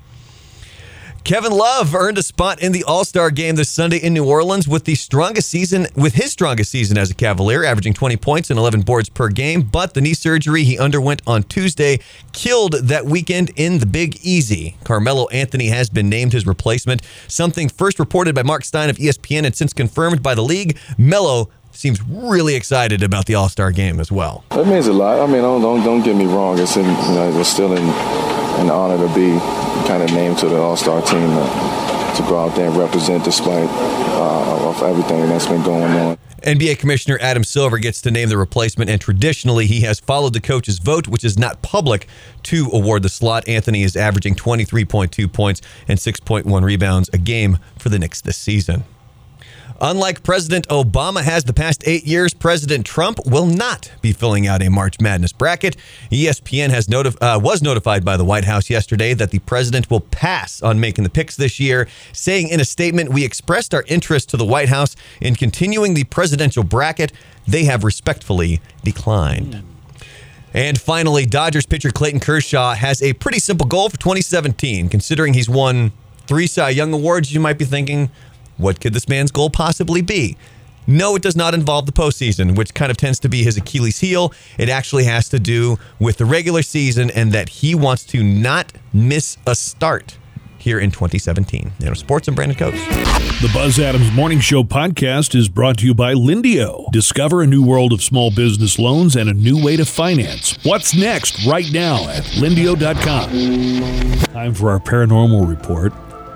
Kevin Love earned a spot in the All-Star game this Sunday in New Orleans with the strongest season, with his strongest season as a Cavalier, averaging twenty points and eleven boards per game. But the knee surgery he underwent on Tuesday killed that weekend in the Big Easy. Carmelo Anthony has been named his replacement, something first reported by Mark Stein of E S P N and since confirmed by the league. Melo seems really excited about the All-Star game as well. That means a lot. I mean, don't don't, don't get me wrong. It's in, you know, it's still in, an honor to be kind of named to the All-Star team uh, to go out there and represent despite uh, of everything that's been going on. N B A Commissioner Adam Silver gets to name the replacement, and traditionally he has followed the coach's vote, which is not public, to award the slot. Anthony is averaging twenty-three point two points and six point one rebounds a game for the Knicks this season. Unlike President Obama has the past eight years, President Trump will not be filling out a March Madness bracket. E S P N has notif- uh, was notified by the White House yesterday that the president will pass on making the picks this year, saying in a statement, "We expressed our interest to the White House in continuing the presidential bracket. They have respectfully declined." And finally, Dodgers pitcher Clayton Kershaw has a pretty simple goal for twenty seventeen. Considering he's won three Cy Young Awards, you might be thinking, what could this man's goal possibly be? No, it does not involve the postseason, which kind of tends to be his Achilles heel. It actually has to do with the regular season and that he wants to not miss a start here in twenty seventeen. You know, sports and Brandon Coates. The Buzz Adams Morning Show podcast is brought to you by Lindio. Discover a new world of small business loans and a new way to finance. What's next right now at lindio dot com. Time for our paranormal report.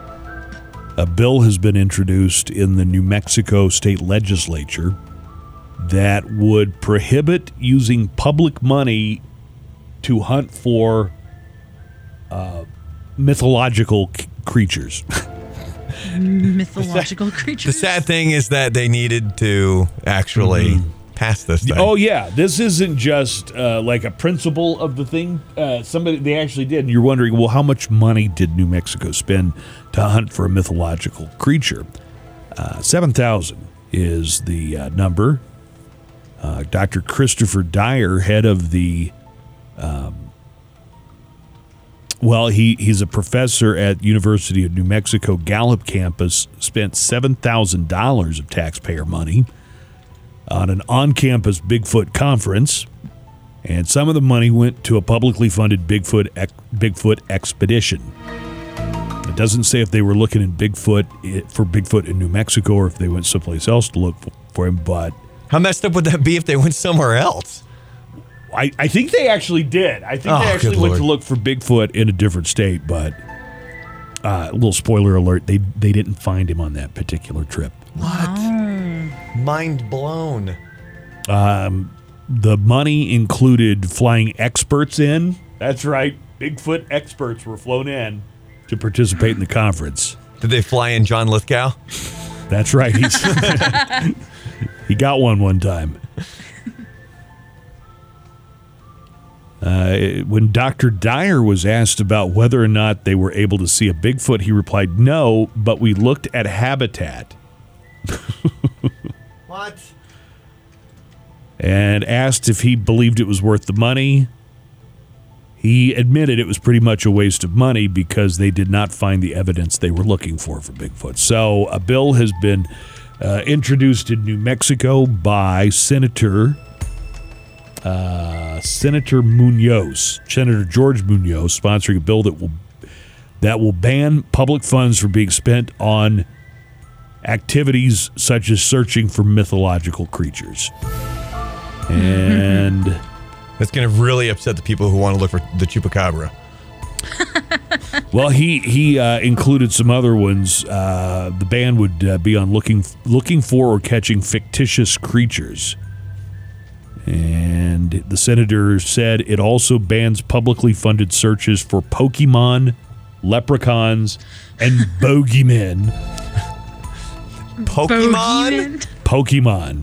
A bill has been introduced in the New Mexico state legislature that would prohibit using public money to hunt for uh, mythological c- creatures. Mythological creatures. The sad thing is that they needed to actually mm-hmm. pass this thing. Oh, yeah. This isn't just uh, like a principle of the thing. Uh, somebody, they actually did. And you're wondering, well, how much money did New Mexico spend to hunt for a mythological creature? Uh, seven thousand is the uh, number. Uh, Doctor Christopher Dyer, head of the, um, well, he, he's a professor at University of New Mexico Gallup campus, spent seven thousand dollars of taxpayer money on an on-campus Bigfoot conference, and some of the money went to a publicly funded Bigfoot ex- Bigfoot expedition. It doesn't say if they were looking in Bigfoot for Bigfoot in New Mexico or if they went someplace else to look for him, but how messed up would that be if they went somewhere else? I, I think they actually did. I think oh, they actually went Lord. to look for Bigfoot in a different state, but uh, a little spoiler alert, they they didn't find him on that particular trip. What? Oh. Mind blown. Um, the money included flying experts in. That's right. Bigfoot experts were flown in to participate in the conference. Did they fly in John Lithgow? That's right. He's he got one one time. Uh, when Doctor Dyer was asked about whether or not they were able to see a Bigfoot, he replied, "No, but we looked at habitat." What? And asked if he believed it was worth the money. He admitted it was pretty much a waste of money because they did not find the evidence they were looking for for Bigfoot. So a bill has been uh, introduced in New Mexico by Senator uh, Senator Munoz, Senator George Munoz, sponsoring a bill that will that will ban public funds from being spent on activities such as searching for mythological creatures. And that's going to really upset the people who want to look for the chupacabra. Well, he he uh, included some other ones. Uh, the ban would uh, be on looking looking for or catching fictitious creatures. And the senator said it also bans publicly funded searches for Pokemon, leprechauns, and bogeymen. Pokemon? Pokemon.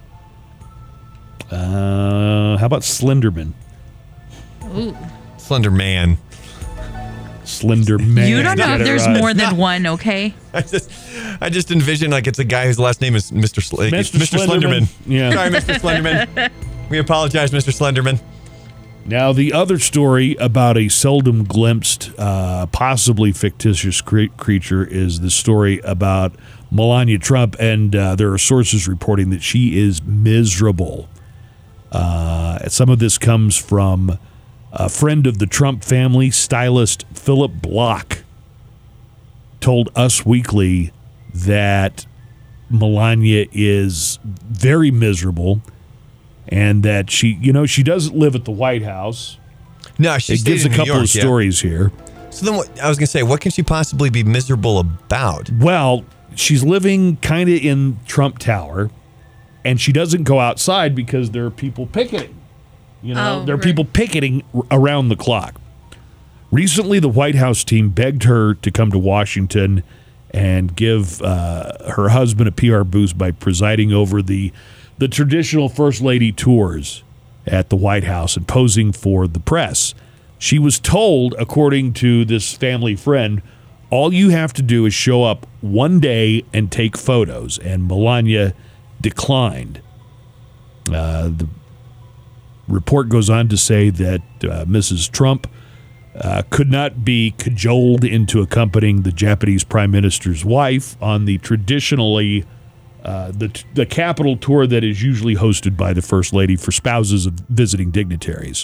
Uh, how about Slenderman? Ooh. Slender Man. Slender Man. You don't know if there's right. more than one, okay? I just, I just envision like it's a guy whose last name is Mister Sl- Mister Mister Slenderman. Slenderman. Yeah. Sorry, Mister Slenderman. We apologize, Mister Slenderman. Now, the other story about a seldom glimpsed, uh, possibly fictitious cre- creature is the story about Melania Trump, and uh, there are sources reporting that she is miserable. Uh, some of this comes from a friend of the Trump family, stylist Philip Block, told Us Weekly that Melania is very miserable and that she, you know, she doesn't live at the White House. No, she It gives a in New couple York, of yeah. stories here. So then, what, I was going to say, what can she possibly be miserable about? Well, she's living kind of in Trump Tower, and she doesn't go outside because there are people picketing. You know, Oh, there are right. people picketing r- around the clock. Recently, the White House team begged her to come to Washington and give uh, her husband a P R boost by presiding over the the traditional First Lady tours at the White House and posing for the press. She was told, according to this family friend, all you have to do is show up one day and take photos, and Melania declined. Uh, the report goes on to say that uh, Missus Trump uh, could not be cajoled into accompanying the Japanese Prime Minister's wife on the traditionally uh, the the Capitol tour that is usually hosted by the First Lady for spouses of visiting dignitaries.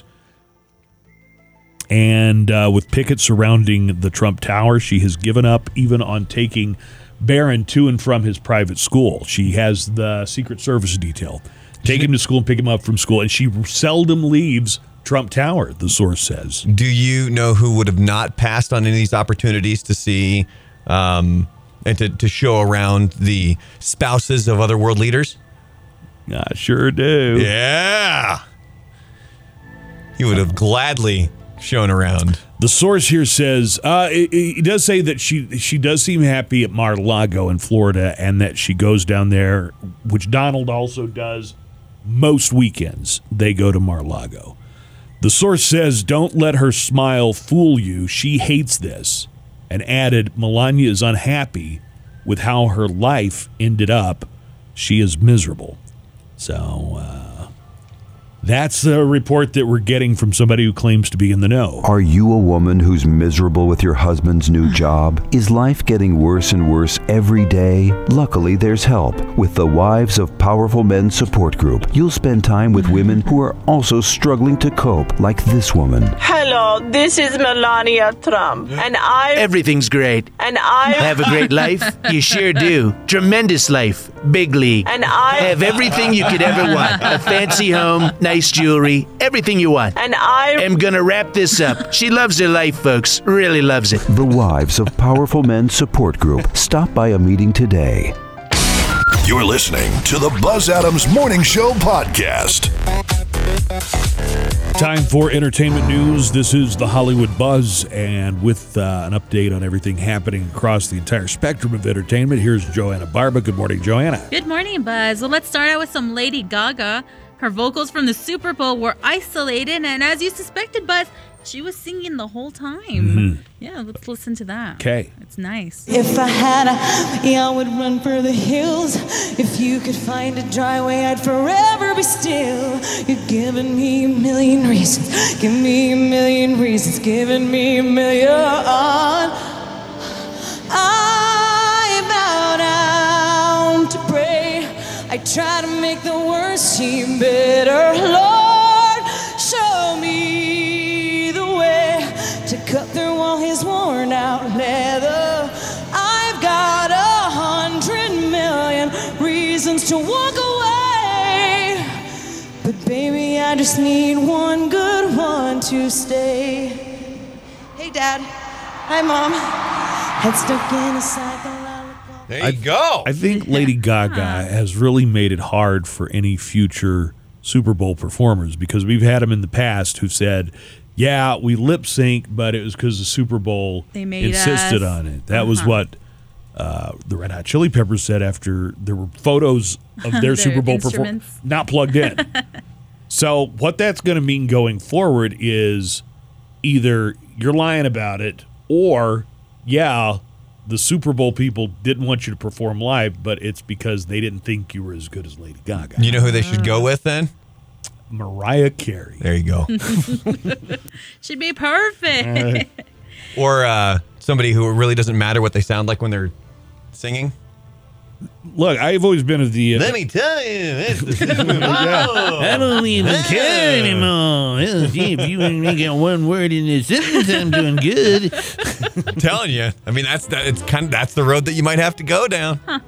And uh, with pickets surrounding the Trump Tower, she has given up even on taking Barron to and from his private school. She has the Secret Service detail take him to school and pick him up from school, and she seldom leaves Trump Tower, the source says. Do you know who would have not passed on any of these opportunities to see um, and to, to show around the spouses of other world leaders? I sure do. Yeah. He would have gladly shown around. The source here says uh, it, it does say that she she does seem happy at Mar-a-Lago in Florida, and that she goes down there, which Donald also does most weekends. They go to Mar-a-Lago. The source says, don't let her smile fool you. She hates this. And added, Melania is unhappy with how her life ended up. She is miserable. So, uh, that's a report that we're getting from somebody who claims to be in the know. Are you a woman who's miserable with your husband's new job? Is life getting worse and worse every day? Luckily, there's help. With the Wives of Powerful Men support group, you'll spend time with women who are also struggling to cope, like this woman. Hello, this is Melania Trump, and I... Everything's great. And I... Have a great life? You sure do. Tremendous life. Big league. And I... Have everything you could ever want. A fancy home, nice jewelry, everything you want. And I... am gonna wrap this up. She loves her life, folks. Really loves it. The Wives of Powerful Men support group. Stop by a meeting today. You're listening to the Buzz Adams Morning Show podcast. Time for entertainment news. This is the Hollywood Buzz, and with uh, an update on everything happening across the entire spectrum of entertainment, here's Joanna Barba. Good morning, Joanna. Good morning, Buzz. Well, let's start out with some Lady Gaga. Her vocals from the Super Bowl were isolated, and as you suspected, Buzz, she was singing the whole time. Mm-hmm. Yeah, let's listen to that. Okay. It's nice. If I had a, yeah, I would run for the hills. If you could find a dry way, I'd forever be still. You're giving me a million reasons. Give me a million reasons. Giving me a million. I bow down to pray. try to make the worst seem better. Lord, show me the way to cut through all his worn out leather. I've got a hundred million reasons to walk away, but baby, I just need one good one to stay. Hey, Dad. Hi, Mom. Head stuck in a cycle. There you I, go. I think Lady Gaga has really made it hard for any future Super Bowl performers because we've had them in the past who said, yeah, we lip sync, but it was because the Super Bowl They made insisted us. on it. That Uh-huh. was what uh, the Red Hot Chili Peppers said after there were photos of their, Their Super Bowl performance instruments. not plugged in. So what that's going to mean going forward is either you're lying about it or, yeah, the Super Bowl people didn't want you to perform live, but it's because they didn't think you were as good as Lady Gaga. You know who they should go with then? Mariah Carey. There you go. Should be perfect. Or uh, somebody who it really doesn't matter what they sound like when they're singing. Look, I've always been of the. Uh, Let me tell you, it's the Super Bowl. I don't even care anymore. If you only get one word in this sentence, I'm doing good. I'm telling you. I mean, that's that. It's kind of that's the road that you might have to go down. Huh.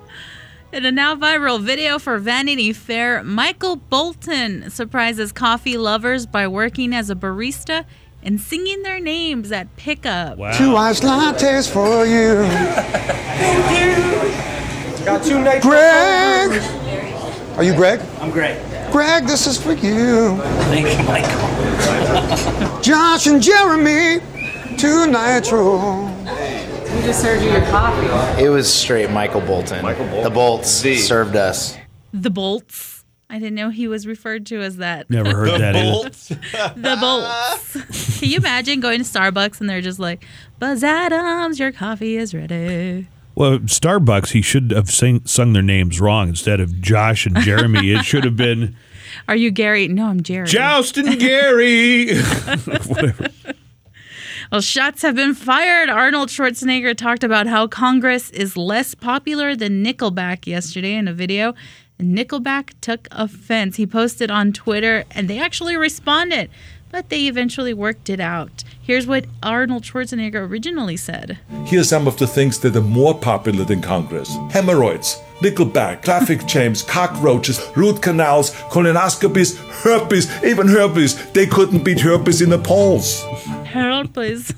In a now viral video for Vanity Fair, Michael Bolton surprises coffee lovers by working as a barista and singing their names at pickup. Wow. Two iced lattes for you. Thank you. Got two nights. Greg. Are you Greg? I'm Greg. Greg, this is for you. Thank you, Michael. Josh and Jeremy, two nitro. Who just served you your coffee? It was straight Michael Bolton. Michael Bolton. The Bolts served us. The Bolts. I didn't know he was referred to as that. Never heard The that Bolts? The Bolts. Can you imagine going to Starbucks and they're just like, Buzz Adams, your coffee is ready. Well, Starbucks, he should have sing, sung their names wrong. Instead of Josh and Jeremy, it should have been Are you Gary? No, I'm Jerry. Joust and Gary. Whatever. Well, shots have been fired. Arnold Schwarzenegger talked about how Congress is less popular than Nickelback yesterday in a video. And Nickelback took offense. He posted on Twitter, and they actually responded, but they eventually worked it out. Here's what Arnold Schwarzenegger originally said. Here are some of the things that are more popular than Congress. Hemorrhoids, Nickelback, traffic jams, cockroaches, root canals, colonoscopies, herpes, even herpes. They couldn't beat herpes in the polls. Harold, please.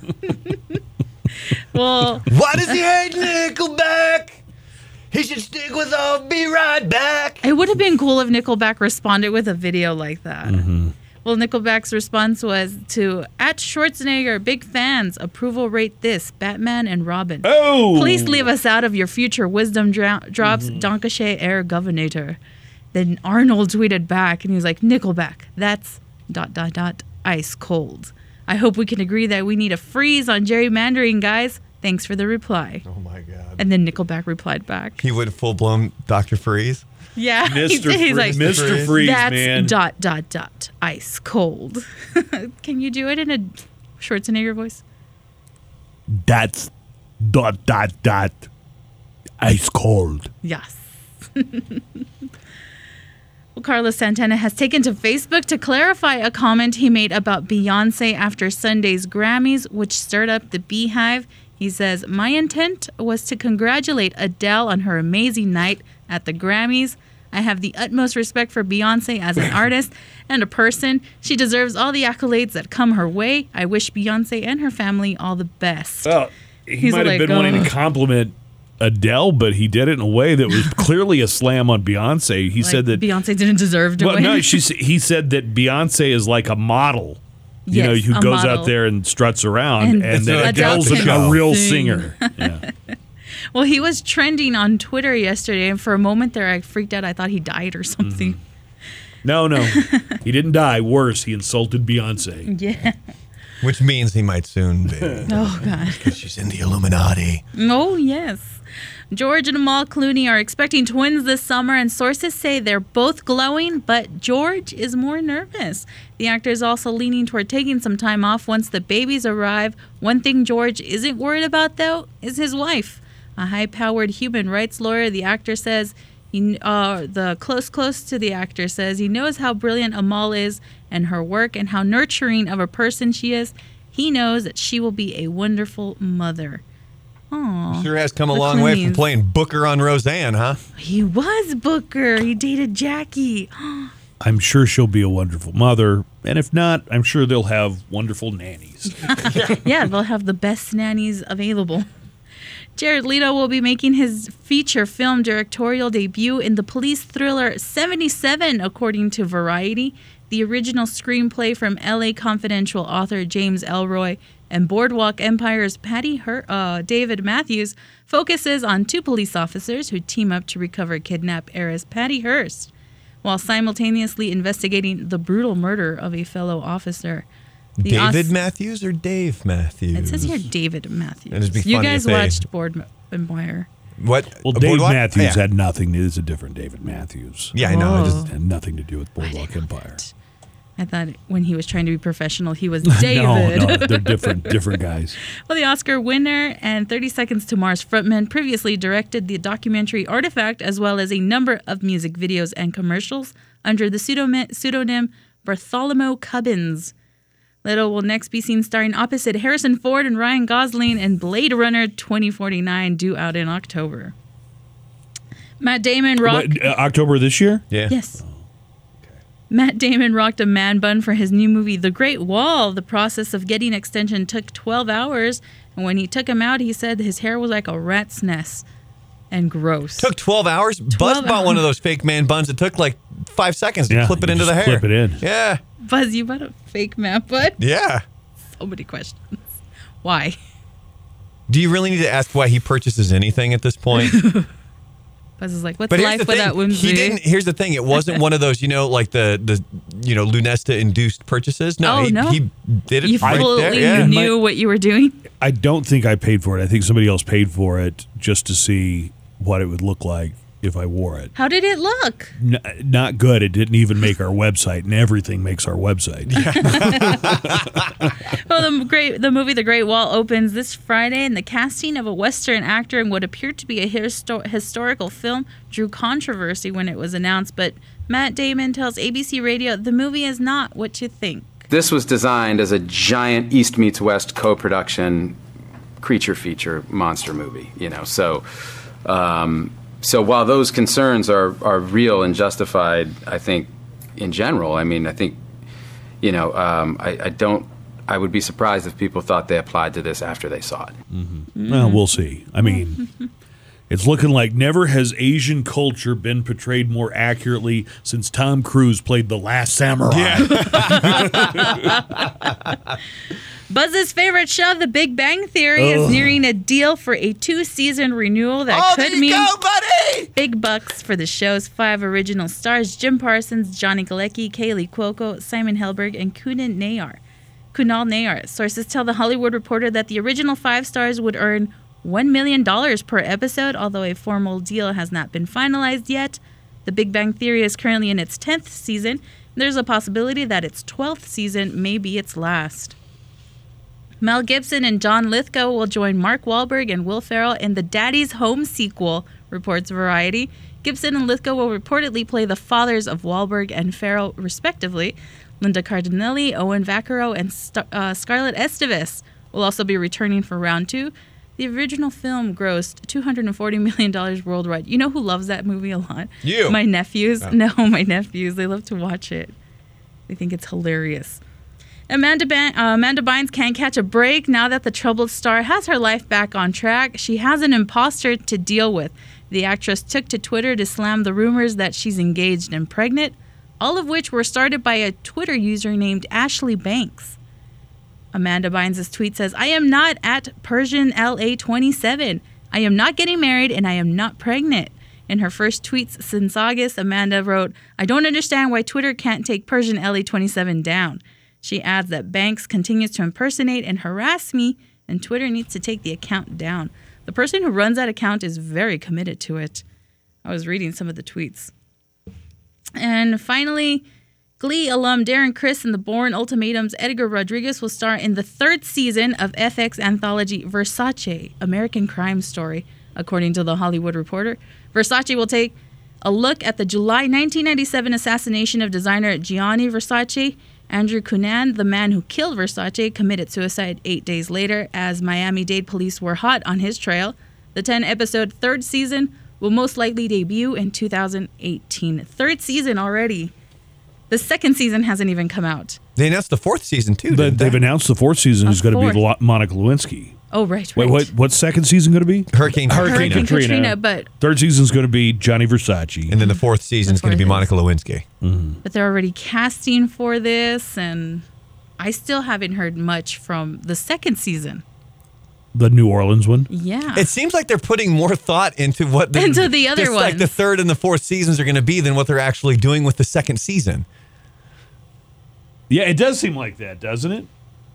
Well, why does he hate Nickelback? He should stick with I'll Be Right Back. It would have been cool if Nickelback responded with a video like that. Mm-hmm. Well, Nickelback's response was to, at Schwarzenegger, big fans, approval rate this, Batman and Robin. Oh! Please leave us out of your future wisdom dro- drops, mm-hmm. Dankeschön, Herr Governator. Then Arnold tweeted back, and he was like, Nickelback, that's dot, dot, dot, ice cold. I hope we can agree that we need a freeze on gerrymandering, guys. Thanks for the reply. Oh, my God. And then Nickelback replied back. He went full-blown Doctor Freeze. Yeah, Mister He's, he's Freeze, like, Mister Freeze, that's man. dot, dot, dot, ice cold. Can you do it in a Schwarzenegger voice? That's dot, dot, dot, ice cold. Yes. Well, Carlos Santana has taken to Facebook to clarify a comment he made about Beyonce after Sunday's Grammys, which stirred up the Beehive. He says, my intent was to congratulate Adele on her amazing night at the Grammys. I have the utmost respect for Beyonce as an artist and a person. She deserves all the accolades that come her way. I wish Beyonce and her family all the best. Well, he He's might have like, been wanting uh, to compliment Adele, but he did it in a way that was clearly a slam on Beyonce. He like said that Beyonce didn't deserve to well, win. no, she's, he said that Beyonce is like a model. You Yes, know, who a goes model. out there and struts around, And and, then Adele Adele's can a real sing. singer. Yeah. Well, he was trending on Twitter yesterday, and for a moment there, I freaked out. I thought he died or something. No, no, he didn't die. Worse, he insulted Beyonce. Yeah. Which means he might soon be. Oh, God. Because she's in the Illuminati. Oh, yes. George and Amal Clooney are expecting twins this summer, and sources say they're both glowing, but George is more nervous. The actor is also leaning toward taking some time off once the babies arrive. One thing George isn't worried about, though, is his wife. A high-powered human rights lawyer, the actor says He, uh, the close, close to the actor says he knows how brilliant Amal is and her work and how nurturing of a person she is. He knows that she will be a wonderful mother. Aww. Sure has come a The long way Clooney's. from playing Booker on Roseanne, huh? He was Booker. He dated Jackie. I'm sure she'll be a wonderful mother, and if not, I'm sure they'll have wonderful nannies. Yeah, they'll have the best nannies available. Jared Leto will be making his feature film directorial debut in the police thriller seventy-seven, according to Variety. The original screenplay from L A Confidential author James Elroy and Boardwalk Empire's Patty Her- uh, David Matthews focuses on two police officers who team up to recover kidnapped heiress Patty Hearst, while simultaneously investigating the brutal murder of a fellow officer. The David Os- Matthews or Dave Matthews? It says here David Matthews. It'd be You funny guys if they- watched Board Empire. What? Well, A Dave Boardwalk? Matthews Yeah. had nothing. It is a different David Matthews. Yeah, I know. It Oh. is- had nothing to do with Boardwalk Empire. I thought when he was trying to be professional, he was David. no, no, they're different, different guys. Well, the Oscar winner and thirty Seconds to Mars frontman previously directed the documentary Artifact, as well as a number of music videos and commercials under the pseudonym, pseudonym Bartholomew Cubbins. Leto will next be seen starring opposite Harrison Ford and Ryan Gosling in Blade Runner twenty forty-nine, due out in October. Matt Damon rocked... What, uh, October this year? Yeah. Yes. Matt Damon rocked a man bun for his new movie, The Great Wall. The process of getting extension took twelve hours, and when he took him out, he said his hair was like a rat's nest and gross. Took twelve hours. Buzz twelve bought one of hours. those fake man buns. It took like five seconds to Yeah, clip it you into the just hair. clip it in. Yeah. Buzz, you bought a fake man bun? Yeah. So many questions. Why? Do you really need to ask why he purchases anything at this point? Buzz is like, what's But here's life the thing. without whimsy? He didn't. Here's the thing. It wasn't one of those, you know, like the the you know Lunesta induced purchases. No, Oh, he, no? he did it You right fully there. Yeah. knew what you were doing? I don't think I paid for it. I think somebody else paid for it just to see what it would look like if I wore it. How did it look? N- not good. It didn't even make our website, and everything makes our website. Well, the great the movie The Great Wall opens this Friday, and the casting of a Western actor in what appeared to be a histo- historical film drew controversy when it was announced. But Matt Damon tells A B C Radio the movie is not what you think. This was designed as a giant East meets West co-production creature feature monster movie, you know. So, um, so while those concerns are are real and justified, I think in general, I mean, I think, you know, um, I, I don't. I would be surprised if people thought they applied to this after they saw it. Mm-hmm. Well, we'll see. I mean, it's looking like never has Asian culture been portrayed more accurately since Tom Cruise played The Last Samurai. Buzz's favorite show, The Big Bang Theory, is Ugh. nearing a deal for a two-season renewal that Oh, could there you mean go, buddy! big bucks for the show's five original stars: Jim Parsons, Johnny Galecki, Kaylee Cuoco, Simon Helberg, and Kunal Nayar. Kunal Nayar. Sources tell The Hollywood Reporter that the original five stars would earn one million dollars per episode, although a formal deal has not been finalized yet. The Big Bang Theory is currently in its tenth season. There's a possibility that its twelfth season may be its last. Mel Gibson and John Lithgow will join Mark Wahlberg and Will Ferrell in the Daddy's Home sequel, reports Variety. Gibson and Lithgow will reportedly play the fathers of Wahlberg and Ferrell, respectively. Linda Cardinelli, Owen Vaccaro, and Star- uh, Scarlett Estevez will also be returning for round two. The original film grossed two hundred forty million dollars worldwide. You know who loves that movie a lot? You. My nephews. Oh. No, my nephews. They love to watch it. They think it's hilarious. Amanda, ba- uh, Amanda Bynes can't catch a break now that the troubled star has her life back on track. She has an imposter to deal with. The actress took to Twitter to slam the rumors that she's engaged and pregnant, all of which were started by a Twitter user named Ashley Banks. Amanda Bynes' tweet says, I am not at Persian L A twenty-seven. I am not getting married and I am not pregnant. In her first tweets since August, Amanda wrote, I don't understand why Twitter can't take Persian L A twenty-seven down. She adds that Banks continues to impersonate and harass me, and Twitter needs to take the account down. The person who runs that account is very committed to it. I was reading some of the tweets. And finally, Glee alum Darren Criss and the Bourne Ultimatum's Edgar Rodriguez will star in the third season of F X anthology Versace, American Crime Story, according to The Hollywood Reporter. Versace will take A look at the July nineteen ninety-seven assassination of designer Gianni Versace. Andrew Cunanan, the man who killed Versace, committed suicide eight days later as Miami-Dade police were hot on his trail. The ten-episode third season will most likely debut in two thousand eighteen. Third season already. The second season hasn't even come out. They announced the fourth season, too, But didn't they? they've announced the fourth season A is going to be fourth. Lo- Monica Lewinsky. Oh, right, right. Wait, what? What's second season going to be? Hurricane Hurricane Hurricane Katrina. Katrina, but Third season's going to be Johnny Versace. And then the fourth season's going to be Monica Lewinsky. Mm-hmm. but they're already casting for this, and I still haven't heard much from the second season. The New Orleans one? Yeah. It seems like they're putting more thought into what the, Into the other just like ones. the third and the fourth seasons are going to be than what they're actually doing with the second season. Yeah, it does seem like that, doesn't it?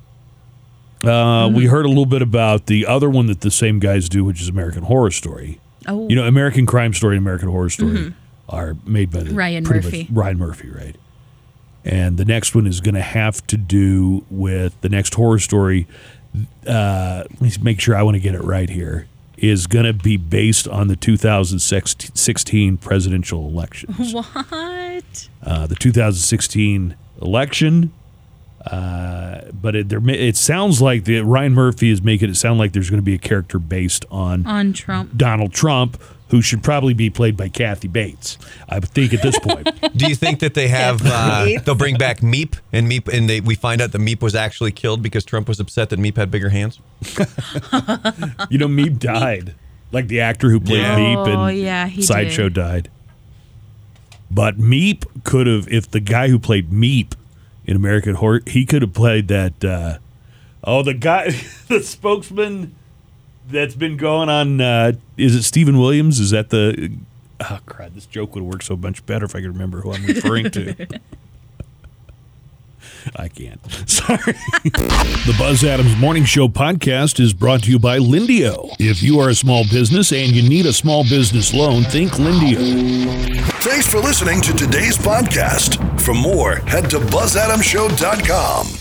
Uh, We heard a little bit about the other one that the same guys do, which is American Horror Story. Oh. You know, American Crime Story and American Horror Story Mhm. are made by the Ryan pretty Murphy. much- Ryan Murphy, right? And the next one is going to have to do with the next horror story. Uh, let me make sure I want to get it right here. Is going to be based on the two thousand sixteen presidential elections. What? Uh, the two thousand sixteen election. Uh, but it, there, it sounds like the Ryan Murphy is making it sound like there's going to be a character based on On Trump. Donald Trump, who should probably be played by Kathy Bates. I would think at this point. Do you think that they have? Uh, they'll bring back Meep, and Meep, and they we find out that Meep was actually killed because Trump was upset that Meep had bigger hands. You know, Meep died. Like the actor who played Yeah. Meep Oh, and yeah, he Sideshow did. died. But Meep could have, if the guy who played Meep in American Horror, he could have played that. Uh, oh, the guy, the spokesman that's been going on. Uh, is it Stephen Williams? Is that the? Oh, crap! This joke would work so much better if I could remember who I'm referring to. I can't. Sorry. The Buzz Adams Morning Show podcast is brought to you by Lindio. If you are a small business and you need a small business loan, think Lindio. Thanks for listening to today's podcast. For more, head to buzz adams show dot com.